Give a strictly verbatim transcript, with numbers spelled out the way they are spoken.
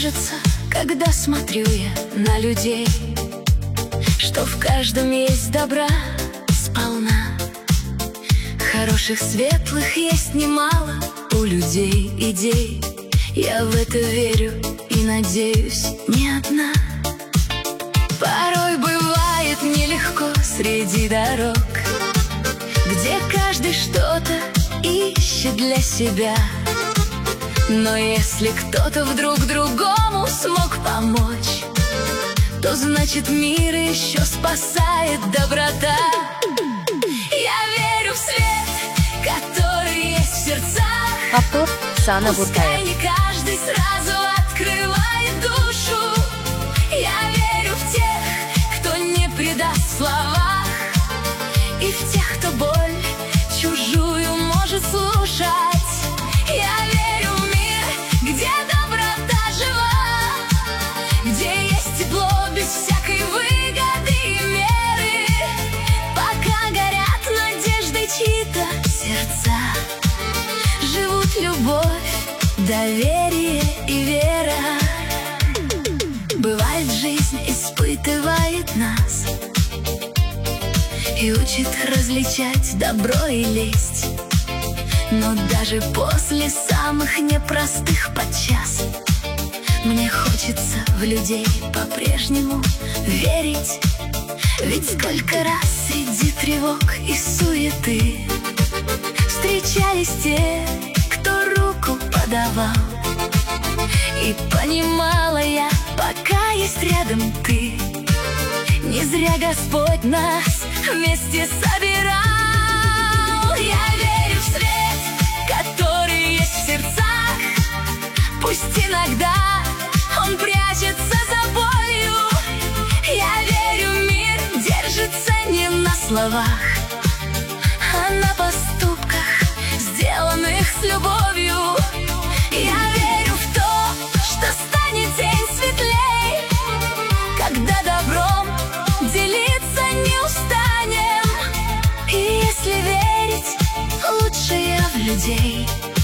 кажется, когда смотрю я на людей, что в каждом есть добра сполна. Хороших, светлых есть немало у людей идей. Я в это верю и надеюсь, не одна. Порой бывает нелегко среди дорог, где каждый что-то ищет для себя. Но если кто-то вдруг другому смог помочь, то значит мир еще спасает доброта. Я верю в свет, который есть в сердцах. Автор Сана Пускай Буртаев. не каждый сразу открывает душу. Я верю в тех, кто не предаст в словах, и в тех, кто боль чужую может слушать. Я верю в мир, где доброта жива, где есть тепло без всякой выгоды и меры. Пока горят надежды чьи-то сердца, живут любовь, доверие и вера. Бывает, жизнь испытывает нас и учит различать добро и лесть. Но даже после самых непростых подчас мне хочется в людей по-прежнему верить. Ведь сколько раз среди тревог и суеты встречались те, кто руку подавал. И понимала я, пока есть рядом ты, не зря Господь нас вместе собирал. Я верю в свет, который есть в сердцах. Пусть иногда он прячется за болью. Я верю, мир держится не на словах, а на поступках, сделанных с любовью. Я верю в то, что станет день светлей, когда добром делиться не устанем. И если верить, лучше я в людей.